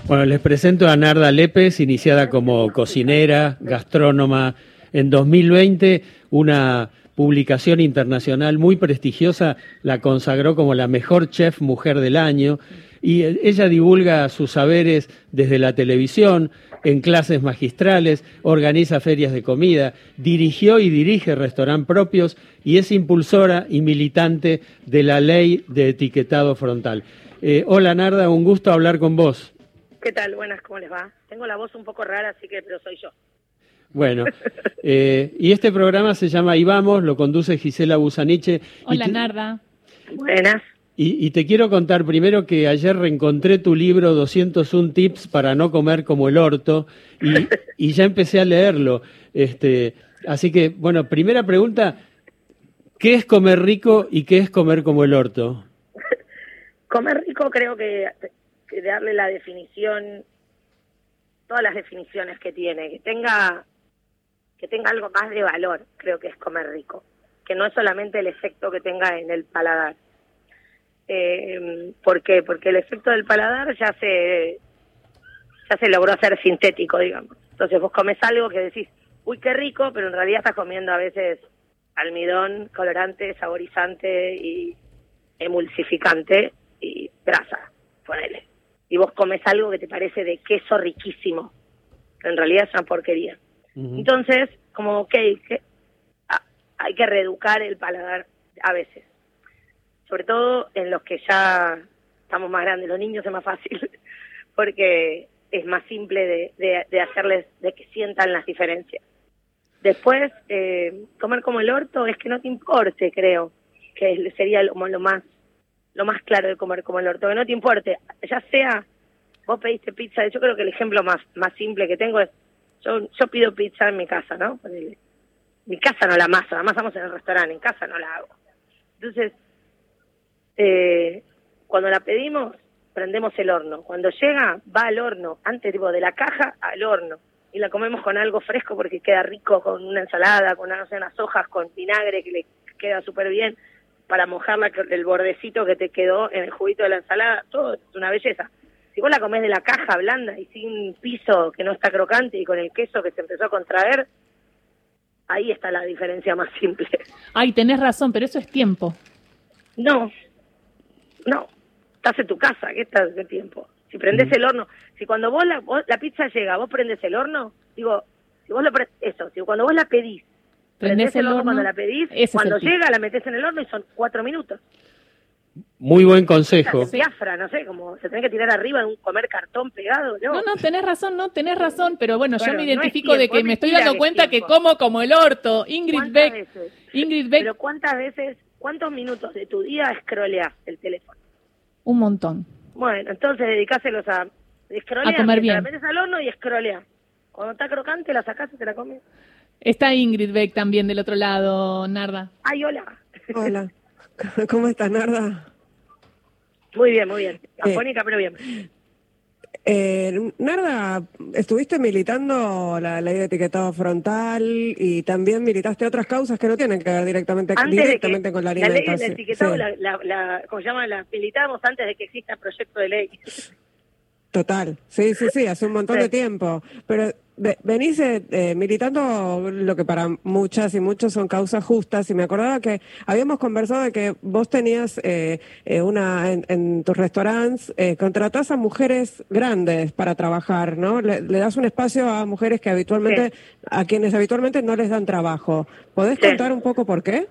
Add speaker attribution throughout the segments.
Speaker 1: Bueno, les presento a Narda Lépez, iniciada como cocinera, gastrónoma. En 2020, una publicación internacional muy prestigiosa la consagró como la mejor chef mujer del año, y ella divulga sus saberes desde la televisión, en clases magistrales, organiza ferias de comida, dirigió y dirige restaurantes propios y es impulsora y militante de la ley de etiquetado frontal. Hola Narda, un gusto hablar con vos.
Speaker 2: ¿Qué tal? Buenas, ¿cómo les va? Tengo la voz un poco rara, así que, pero soy yo.
Speaker 1: Bueno, y este programa se llama Ahí Vamos, lo conduce Gisela Busaniche.
Speaker 3: Hola, Narda.
Speaker 2: Buenas.
Speaker 1: Y te quiero contar primero que ayer reencontré tu libro 201 tips para no comer como el orto y ya empecé a leerlo. Así que, bueno, primera pregunta, ¿qué es comer rico y qué es comer como el orto?
Speaker 2: Comer rico creo que darle la definición, todas las definiciones que tiene, que tenga algo más de valor, creo que es comer rico, que no es solamente el efecto que tenga en el paladar. ¿Por qué? Porque el efecto del paladar ya se logró hacer sintético, digamos. Entonces vos comes algo que decís, uy, qué rico, pero en realidad estás comiendo a veces almidón, colorante, saborizante y emulsificante y grasa, ponele. Y vos comes algo que te parece de queso riquísimo, que en realidad es una porquería. Uh-huh. Entonces, como hay que reeducar el paladar a veces. Sobre todo en los que ya estamos más grandes. Los niños es más fácil, porque es más simple de hacerles, de que sientan las diferencias. Después, comer como el orto es que no te importe, creo, que sería lo más claro de comer como el orto, que no te importe, ya sea, vos pediste pizza, yo creo que el ejemplo más simple que tengo es, yo pido pizza en mi casa, ¿no? Mi casa no la amasamos en el restaurante, en casa no la hago. Entonces, cuando la pedimos, prendemos el horno, cuando llega, va al horno, antes de la caja al horno, y la comemos con algo fresco porque queda rico, con una ensalada, con unas hojas, con vinagre que le queda súper bien, para mojarla, el bordecito que te quedó en el juguito de la ensalada, todo es una belleza. Si vos la comés de la caja blanda y sin piso que no está crocante y con el queso que se empezó a contraer, ahí está la diferencia más simple.
Speaker 3: Ay, tenés razón, pero eso es tiempo.
Speaker 2: No, estás en tu casa, ¿qué estás de tiempo? Si prendés el horno, si cuando vos la pizza llega, vos prendés el horno, digo, si cuando vos la pedís, prendés el horno cuando la pedís, cuando llega la metés en el horno y son 4 minutos.
Speaker 1: Muy buen consejo.
Speaker 2: Se piafra, no sé, como se tiene que tirar arriba de un comer cartón pegado.
Speaker 3: No, tenés razón, pero bueno, yo me identifico no de que me estoy dando cuenta que como como el orto. Ingrid Beck.
Speaker 2: Pero ¿cuántos minutos de tu día escroleás el teléfono?
Speaker 3: Un montón.
Speaker 2: Bueno, entonces dedicáselos a escrolear.
Speaker 3: A comer bien.
Speaker 2: La metes al horno y escroleás. Cuando está crocante la sacás y te la comes.
Speaker 3: Está Ingrid Beck también del otro lado, Narda.
Speaker 2: Ay, hola.
Speaker 4: Hola. ¿Cómo estás, Narda?
Speaker 2: Muy bien. Afónica, pero bien.
Speaker 4: Narda, estuviste militando la ley de etiquetado frontal y también militaste otras causas que no tienen que ver directamente con la alimentación.
Speaker 2: La ley del etiquetado, sí. ¿Cómo se llama? La militamos antes de que exista el proyecto de ley.
Speaker 4: Total, sí, hace un montón de tiempo. Pero venís militando lo que para muchas y muchos son causas justas, y me acordaba que habíamos conversado de que vos tenías en tus restaurantes, contratás a mujeres grandes para trabajar, ¿no? Le das un espacio a mujeres que a quienes habitualmente no les dan trabajo. ¿Podés contar un poco por qué?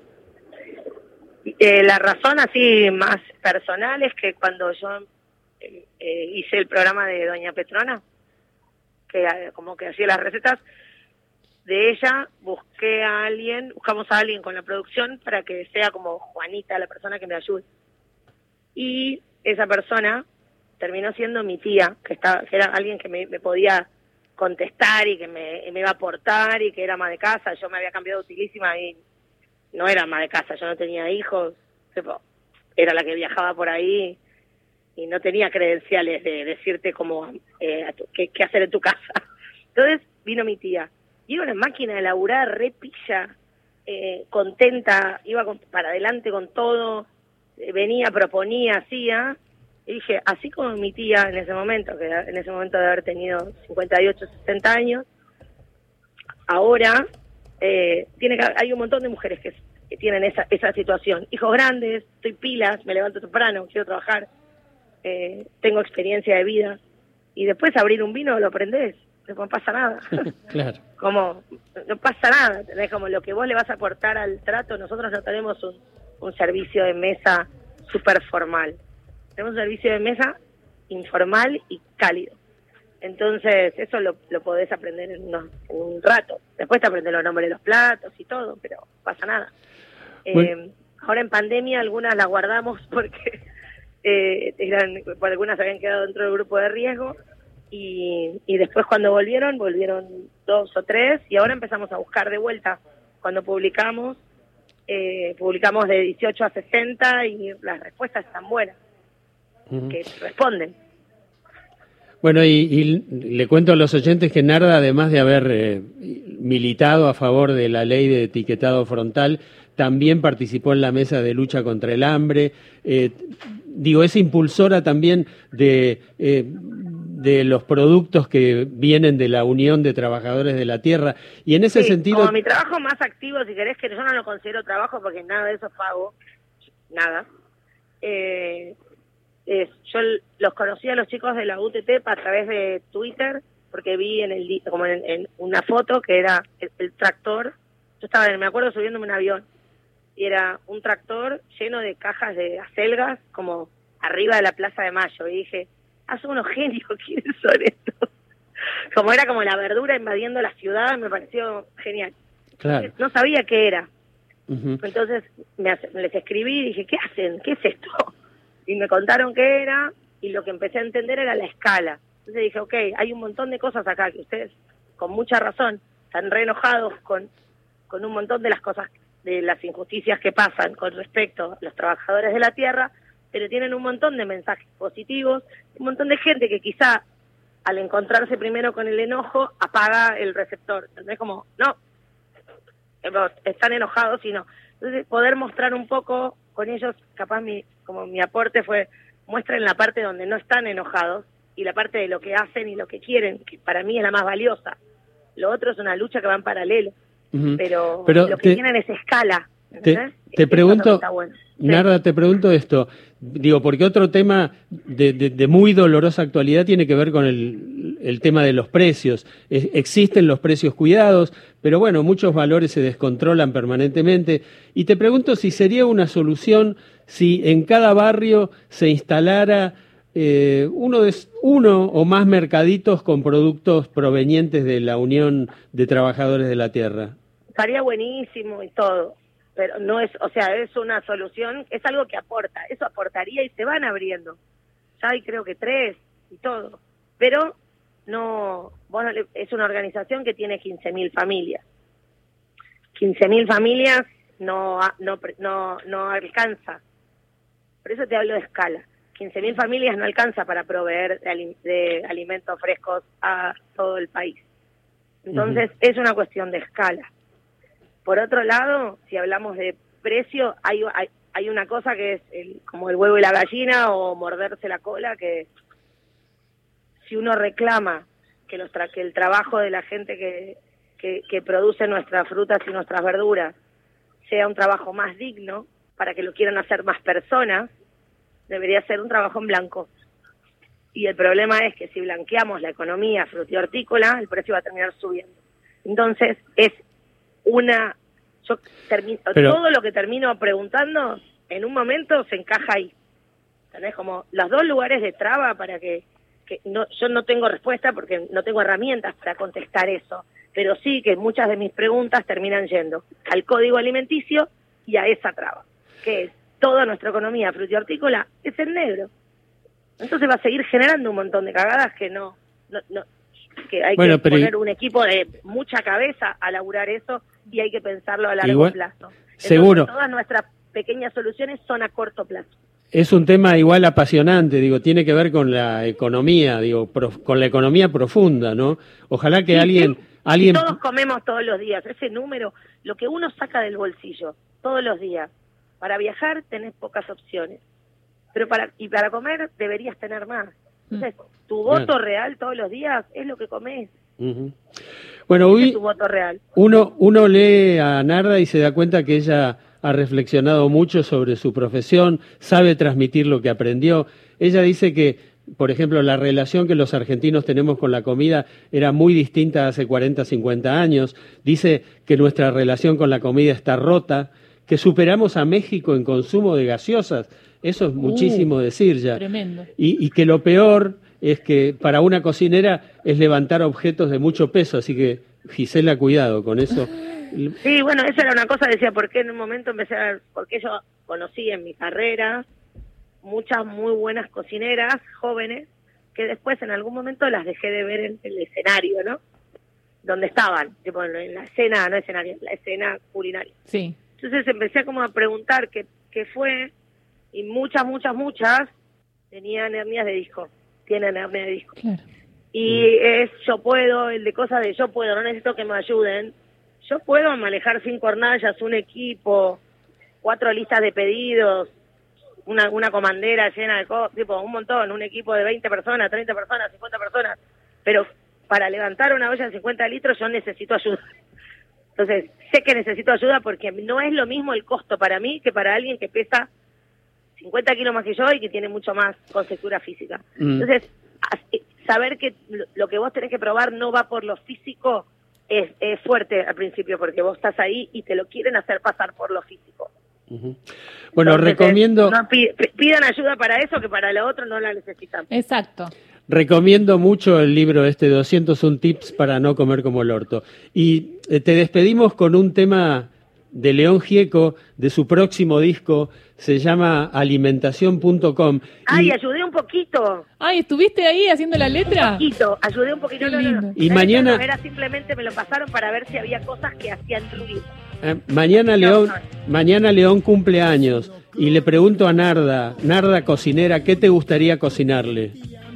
Speaker 2: La razón así más personal es que cuando yo hice el programa de Doña Petrona, que como que hacía las recetas de ella, buscamos a alguien con la producción para que sea como Juanita, la persona que me ayude. Y esa persona terminó siendo mi tía, que era alguien que me podía contestar y que me iba a aportar y que era ama de casa. Yo me había cambiado utilísima y no era ama de casa, yo no tenía hijos, era la que viajaba por ahí y no tenía credenciales de decirte cómo qué hacer en tu casa. Entonces vino mi tía, y era una máquina de laburar, re pilla, contenta, iba para adelante con todo, venía, proponía, hacía, Y dije, así como mi tía en ese momento, que en ese momento de haber tenido 58, 60 años, ahora hay un montón de mujeres que tienen esa situación. Hijos grandes, estoy pilas, me levanto temprano, quiero trabajar, tengo experiencia de vida. Y después abrir un vino lo aprendés, no pasa nada.
Speaker 1: Claro.
Speaker 2: Como, no pasa nada, ¿entendés? Como lo que vos le vas a aportar al trato, nosotros no tenemos un servicio de mesa súper formal. Tenemos un servicio de mesa informal y cálido. Entonces, eso lo podés aprender en un rato. Después te aprendes los nombres de los platos y todo, pero no pasa nada. Ahora en pandemia algunas las guardamos porque algunas habían quedado dentro del grupo de riesgo y después cuando volvieron 2 o 3 y ahora empezamos a buscar de vuelta. Cuando publicamos de 18 a 60 y las respuestas están buenas, que responden.
Speaker 1: Bueno, y le cuento a los oyentes que Narda, además de haber militado a favor de la ley de etiquetado frontal, también participó en la mesa de lucha contra el hambre. Es impulsora también de los productos que vienen de la Unión de Trabajadores de la Tierra. Y en ese sentido...
Speaker 2: Como mi trabajo más activo, si querés, que yo no lo considero trabajo porque nada de eso pago, nada. Yo los conocí a los chicos de la UTT a través de Twitter, porque vi en una foto que era el tractor. Yo estaba, me acuerdo, subiéndome un avión, y era un tractor lleno de cajas de acelgas, como arriba de la Plaza de Mayo, y dije, son unos genios, ¿quiénes son estos? Como era como la verdura invadiendo la ciudad, me pareció genial.
Speaker 1: Claro.
Speaker 2: No sabía qué era. Entonces les escribí y dije, ¿qué hacen? ¿Qué es esto? Y me contaron qué era, y lo que empecé a entender era la escala. Entonces dije, ok, hay un montón de cosas acá que ustedes, con mucha razón, están re enojados con un montón de las cosas, de las injusticias que pasan con respecto a los trabajadores de la tierra, pero tienen un montón de mensajes positivos, un montón de gente que quizá al encontrarse primero con el enojo apaga el receptor. Entonces como, no, están enojados y no. Entonces poder mostrar un poco con ellos, capaz mi aporte fue, muestren la parte donde no están enojados y la parte de lo que hacen y lo que quieren, que para mí es la más valiosa. Lo otro es una lucha que va en paralelo, pero lo que tienen es escala.
Speaker 1: Te pregunto,
Speaker 2: bueno.
Speaker 1: Narda, te pregunto esto, porque otro tema de muy dolorosa actualidad tiene que ver con el tema de los precios. Existen los precios cuidados, pero bueno, muchos valores se descontrolan permanentemente. Y te pregunto si sería una solución si en cada barrio se instalara uno o más mercaditos con productos provenientes de la Unión de Trabajadores de la Tierra.
Speaker 2: Estaría buenísimo y todo. Pero no es, es una solución, es algo que aporta, eso aportaría y se van abriendo. Ya hay creo que 3 y todo. Pero no, es una organización que tiene 15.000 familias. 15.000 familias no alcanza. Por eso te hablo de escala. 15.000 familias no alcanza para proveer de alimentos frescos a todo el país. Entonces es una cuestión de escala. Por otro lado, si hablamos de precio, hay una cosa que es como el huevo y la gallina o morderse la cola, que si uno reclama que el trabajo de la gente que produce nuestras frutas y nuestras verduras sea un trabajo más digno, para que lo quieran hacer más personas, debería ser un trabajo en blanco. Y el problema es que si blanqueamos la economía frutihortícola, el precio va a terminar subiendo. Entonces, todo lo que termino preguntando, en un momento se encaja ahí. ¿Tenés? Como los 2 lugares de traba para yo no tengo respuesta porque no tengo herramientas para contestar eso, pero sí que muchas de mis preguntas terminan yendo al código alimenticio y a esa traba, que es toda nuestra economía frutihortícola es en negro. Entonces va a seguir generando un montón de cagadas que que hay que poner un equipo de mucha cabeza a laburar eso y hay que pensarlo a largo plazo. Entonces,
Speaker 1: seguro.
Speaker 2: Todas nuestras pequeñas soluciones son a corto plazo.
Speaker 1: Es un tema igual apasionante, tiene que ver con la economía, con la economía profunda, ¿no? Ojalá que alguien...
Speaker 2: Si todos comemos todos los días, ese número, lo que uno saca del bolsillo todos los días, para viajar tenés pocas opciones. pero para comer deberías tener más. Entonces, tu voto real todos los días es lo que comes.
Speaker 1: Bueno,
Speaker 2: Ese es tu voto real.
Speaker 1: Uno lee a Narda y se da cuenta que ella ha reflexionado mucho sobre su profesión, sabe transmitir lo que aprendió. Ella dice que, por ejemplo, la relación que los argentinos tenemos con la comida era muy distinta hace 40, 50 años. Dice que nuestra relación con la comida está rota, que superamos a México en consumo de gaseosas. Eso es muchísimo decir ya.
Speaker 3: Tremendo.
Speaker 1: Y que lo peor es que para una cocinera es levantar objetos de mucho peso, así que Gisela, cuidado con eso.
Speaker 2: Sí, bueno, esa era una cosa, decía, porque en un momento porque yo conocí en mi carrera muchas muy buenas cocineras jóvenes que después en algún momento las dejé de ver en el escenario, ¿no? Donde estaban, tipo en la escena, no escenario, la escena culinaria.
Speaker 3: Sí.
Speaker 2: Entonces empecé como a preguntar qué fue, y muchas tenían hernias de disco, tienen hernias de disco.
Speaker 3: Claro.
Speaker 2: Y yo puedo, el de cosas de yo puedo, no necesito que me ayuden. Yo puedo manejar 5 hornallas, un equipo, 4 listas de pedidos, una comandera llena de cosas, tipo un montón, un equipo de 20 personas, 30 personas, 50 personas. Pero para levantar una olla de 50 litros yo necesito ayuda. Entonces, sé que necesito ayuda porque no es lo mismo el costo para mí que para alguien que pesa 50 kilos más que yo y que tiene mucho más contextura física. Entonces, saber que lo que vos tenés que probar no va por lo físico es fuerte al principio, porque vos estás ahí y te lo quieren hacer pasar por lo físico.
Speaker 1: Bueno, entonces, recomiendo...
Speaker 2: No, pidan ayuda para eso, que para lo otro no la necesitan.
Speaker 3: Exacto.
Speaker 1: Recomiendo mucho el libro 201 tips para no comer como el orto. Y te despedimos con un tema de León Gieco, de su próximo disco, se llama alimentación.com.
Speaker 2: Ay, ayudé un poquito.
Speaker 3: Ay, ¿estuviste ahí haciendo la letra?
Speaker 2: Un poquito, ayudé un poquito. No.
Speaker 1: Y mañana...
Speaker 2: No, era simplemente me lo pasaron para ver si había cosas que hacían ruido.
Speaker 1: Mañana León cumple años y le pregunto a Narda cocinera, ¿qué te gustaría cocinarle?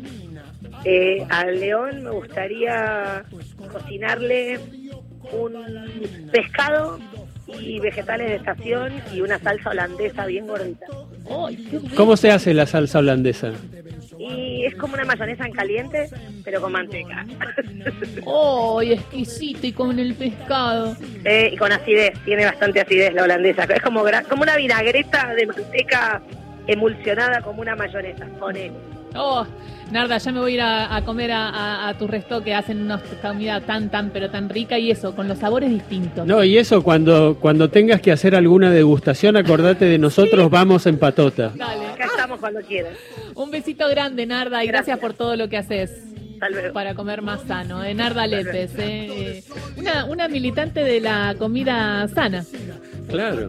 Speaker 2: A León me gustaría cocinarle un pescado y vegetales de estación y una salsa holandesa bien gordita.
Speaker 1: ¿Cómo se hace la salsa holandesa?
Speaker 2: Y es como una mayonesa en caliente, pero con manteca.
Speaker 3: ¡Oh, exquisito! Y con el pescado.
Speaker 2: Y con acidez, tiene bastante acidez la holandesa. Es como una vinagreta de manteca emulsionada como una mayonesa. Con él.
Speaker 3: ¡Oh! Narda, ya me voy a ir a comer a tu resto, que hacen una comida tan rica, y eso, con los sabores distintos.
Speaker 1: No, y eso, cuando tengas que hacer alguna degustación, acordate de nosotros, sí. Vamos en patota.
Speaker 3: Dale.
Speaker 2: Acá estamos cuando quieras.
Speaker 3: Un besito grande, Narda, y gracias por todo lo que haces para comer más sano. Narda Lépez, una militante de la comida sana.
Speaker 1: Claro.